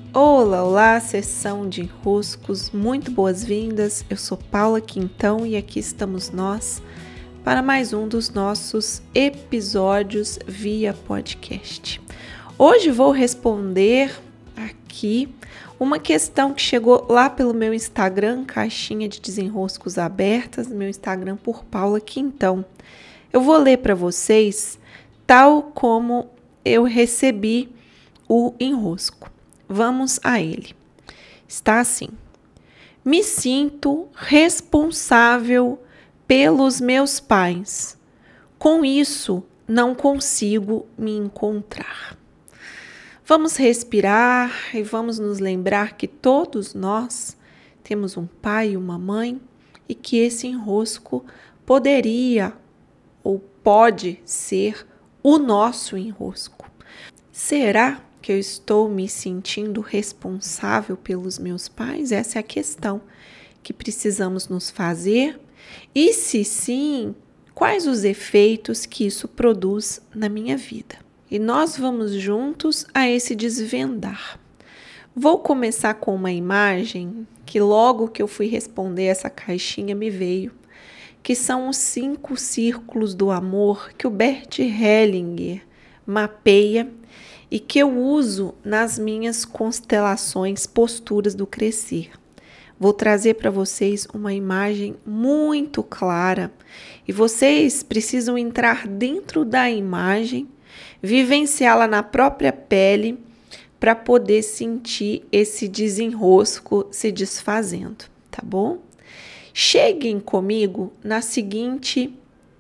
Olá, olá, sessão de enroscos, muito boas-vindas. Eu sou Paula Quintão e aqui estamos nós para mais um dos nossos episódios via podcast. Hoje vou responder aqui uma questão que chegou lá pelo meu Instagram, caixinha de desenroscos abertas, meu Instagram por Paula Quintão. Eu vou ler para vocês tal como eu recebi o enrosco. Vamos a ele. Está assim: me sinto responsável pelos meus pais. Com isso, não consigo me encontrar. Vamos respirar e vamos nos lembrar que todos nós temos um pai e uma mãe e que esse enrosco poderia ou pode ser o nosso enrosco. Será que eu estou me sentindo responsável pelos meus pais? Essa é a questão que precisamos nos fazer. E se sim, quais os efeitos que isso produz na minha vida? E nós vamos juntos a esse desvendar. Vou começar com uma imagem que logo que eu fui responder essa caixinha me veio, que são os 5 círculos do amor que o Bert Hellinger mapeia e que eu uso nas minhas constelações posturas do crescer. Vou trazer para vocês uma imagem muito clara e vocês precisam entrar dentro da imagem, vivenciá-la na própria pele para poder sentir esse desenrosco se desfazendo, tá bom? Cheguem comigo no seguinte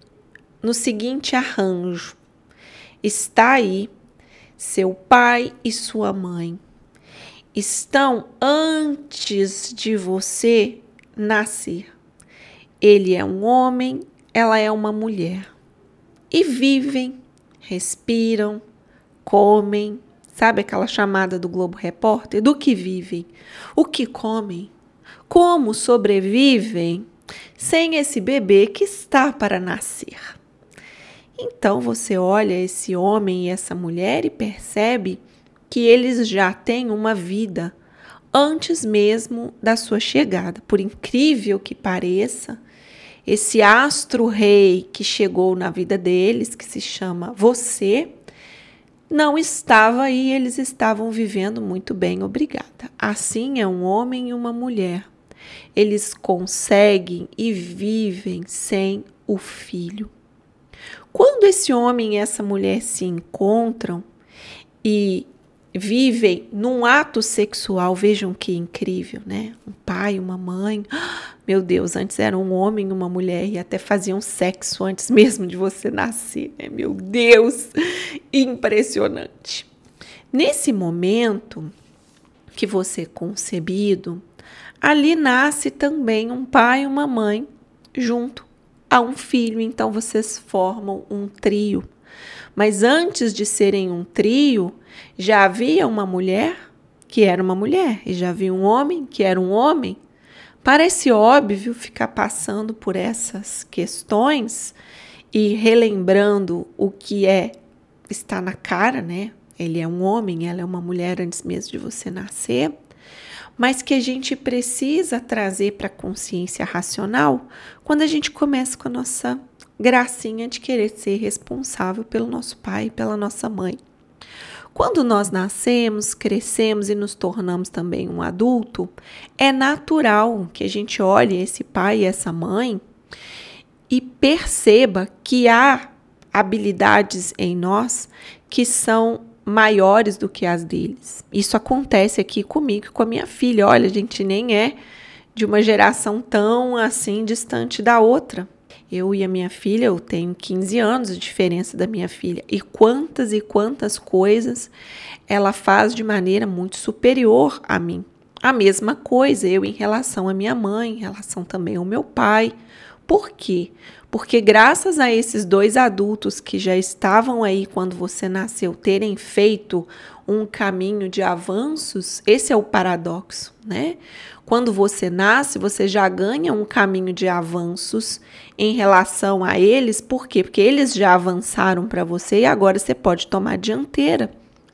arranjo. Está aí seu pai e sua mãe. Estão antes de você nascer. Ele é um homem, ela é uma mulher. E vivem, respiram, comem. Sabe aquela chamada do Globo Repórter? Do que vivem? O que comem? Como sobrevivem sem esse bebê que está para nascer? Então você olha esse homem e essa mulher e percebe que eles já têm uma vida antes mesmo da sua chegada. Por incrível que pareça, esse astro-rei que chegou na vida deles, que se chama você, não estava aí, eles estavam vivendo muito bem, obrigada. Assim é um homem e uma mulher. Eles conseguem e vivem sem o filho. Quando esse homem e essa mulher se encontram e vivem num ato sexual, vejam que incrível, né? Um pai, uma mãe, meu Deus, antes era um homem e uma mulher e até faziam sexo antes mesmo de você nascer, né? Meu Deus, impressionante. Nesse momento que você é concebido, ali nasce também um pai e uma mãe junto a um filho, então vocês formam um trio. Mas antes de serem um trio, já havia uma mulher que era uma mulher e já havia um homem que era um homem. Parece óbvio ficar passando por essas questões e relembrando o que está na cara, né? Ele é um homem, ela é uma mulher antes mesmo de você nascer. Mas que a gente precisa trazer para a consciência racional quando a gente começa com a nossa gracinha de querer ser responsável pelo nosso pai e pela nossa mãe. Quando nós nascemos, crescemos e nos tornamos também um adulto, é natural que a gente olhe esse pai e essa mãe e perceba que há habilidades em nós que são maiores do que as deles. Isso acontece aqui comigo e com a minha filha. Olha, a gente nem é de uma geração tão assim distante da outra. Eu e a minha filha, eu tenho 15 anos de diferença da minha filha. E quantas coisas ela faz de maneira muito superior a mim. A mesma coisa eu em relação à minha mãe, em relação também ao meu pai. Por quê? Porque graças a esses 2 adultos que já estavam aí quando você nasceu, terem feito um caminho de avanços, esse é o paradoxo, né? Quando você nasce, você já ganha um caminho de avanços em relação a eles. Por quê? Porque eles já avançaram para você e agora você pode tomar a dianteira.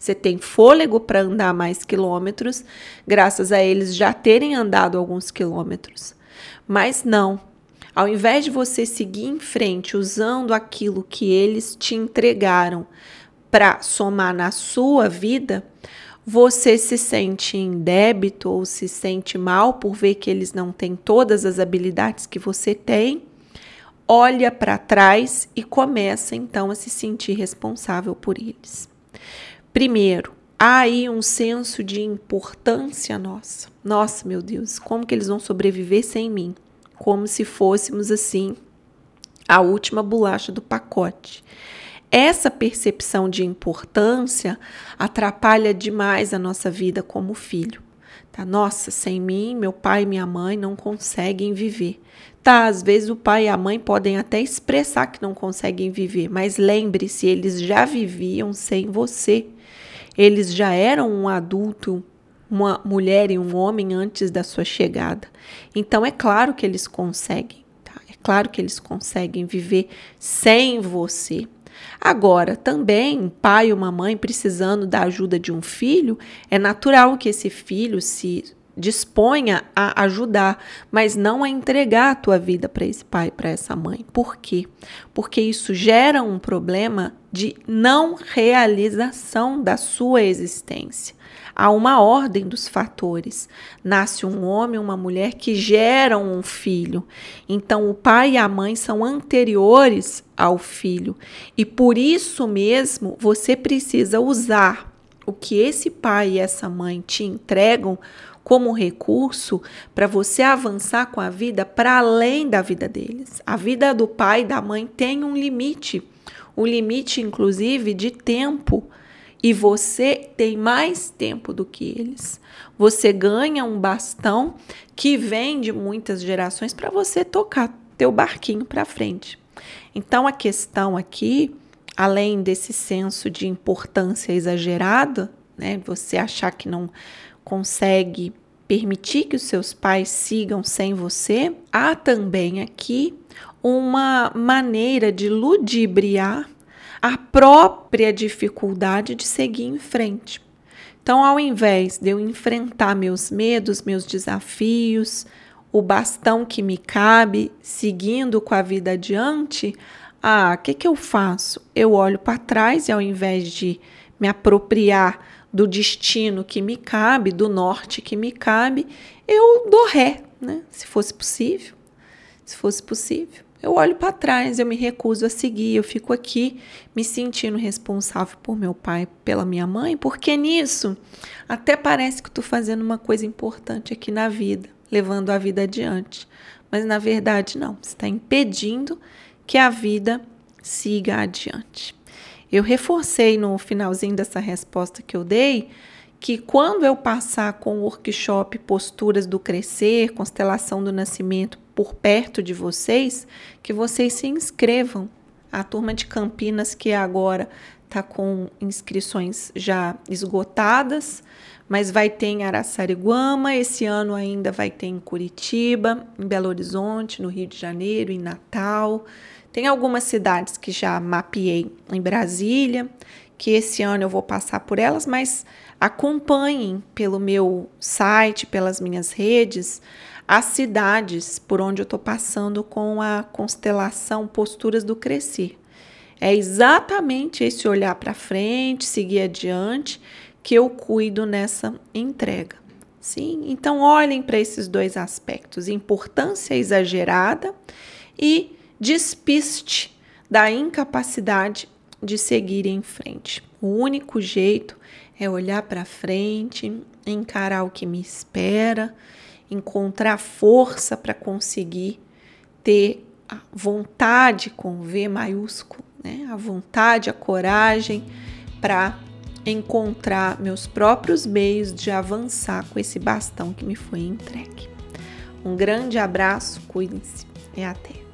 Você tem fôlego para andar mais quilômetros, graças a eles já terem andado alguns quilômetros. Mas não. Ao invés de você seguir em frente usando aquilo que eles te entregaram para somar na sua vida, você se sente em débito ou se sente mal por ver que eles não têm todas as habilidades que você tem, olha para trás e começa então a se sentir responsável por eles. Primeiro, há aí um senso de importância nossa. Nossa, meu Deus, como que eles vão sobreviver sem mim? Como se fôssemos, assim, a última bolacha do pacote. Essa percepção de importância atrapalha demais a nossa vida como filho. Tá? Nossa, sem mim, meu pai e minha mãe não conseguem viver. Tá, às vezes o pai e a mãe podem até expressar que não conseguem viver, mas lembre-se, eles já viviam sem você. Eles já eram um adulto, uma mulher e um homem antes da sua chegada. Então, é claro que eles conseguem, tá? É claro que eles conseguem viver sem você. Agora, também, um pai ou uma mãe precisando da ajuda de um filho, é natural que esse filho se disponha a ajudar, mas não a entregar a tua vida para esse pai, para essa mãe. Por quê? Porque isso gera um problema de não realização da sua existência. Há uma ordem dos fatores. Nasce um homem, uma mulher que geram um filho. Então, o pai e a mãe são anteriores ao filho. E por isso mesmo, você precisa usar o que esse pai e essa mãe te entregam como recurso para você avançar com a vida para além da vida deles. A vida do pai e da mãe tem um limite inclusive de tempo, e você tem mais tempo do que eles. Você ganha um bastão que vem de muitas gerações para você tocar teu barquinho para frente. Então a questão aqui, além desse senso de importância exagerada, né, você achar que não consegue permitir que os seus pais sigam sem você, há também aqui uma maneira de ludibriar a própria dificuldade de seguir em frente. Então, ao invés de eu enfrentar meus medos, meus desafios, o bastão que me cabe, seguindo com a vida adiante, o que eu faço? Eu olho para trás e ao invés de me apropriar do destino que me cabe, do norte que me cabe, eu dou ré, né? Se fosse possível. Eu olho para trás, eu me recuso a seguir, eu fico aqui me sentindo responsável por meu pai, pela minha mãe, porque nisso até parece que estou fazendo uma coisa importante aqui na vida, levando a vida adiante. Mas na verdade não, você está impedindo que a vida siga adiante. Eu reforcei no finalzinho dessa resposta que eu dei, que quando eu passar com o workshop Posturas do Crescer, Constelação do Nascimento, por perto de vocês, que vocês se inscrevam. A turma de Campinas, que agora está com inscrições já esgotadas, mas vai ter em Araçariguama, esse ano ainda vai ter em Curitiba, em Belo Horizonte, no Rio de Janeiro, em Natal. Tem algumas cidades que já mapeei em Brasília, que esse ano eu vou passar por elas, mas acompanhem pelo meu site, pelas minhas redes, as cidades por onde eu estou passando com a constelação Posturas do Crescer. É exatamente esse olhar para frente, seguir adiante, que eu cuido nessa entrega. Sim? Então, olhem para esses dois aspectos, importância exagerada e despiste da incapacidade de seguir em frente. O único jeito é olhar para frente, encarar o que me espera, encontrar força para conseguir ter a vontade com V maiúsculo, né? A vontade, a coragem para encontrar meus próprios meios de avançar com esse bastão que me foi entregue. Um grande abraço, cuidem-se e até!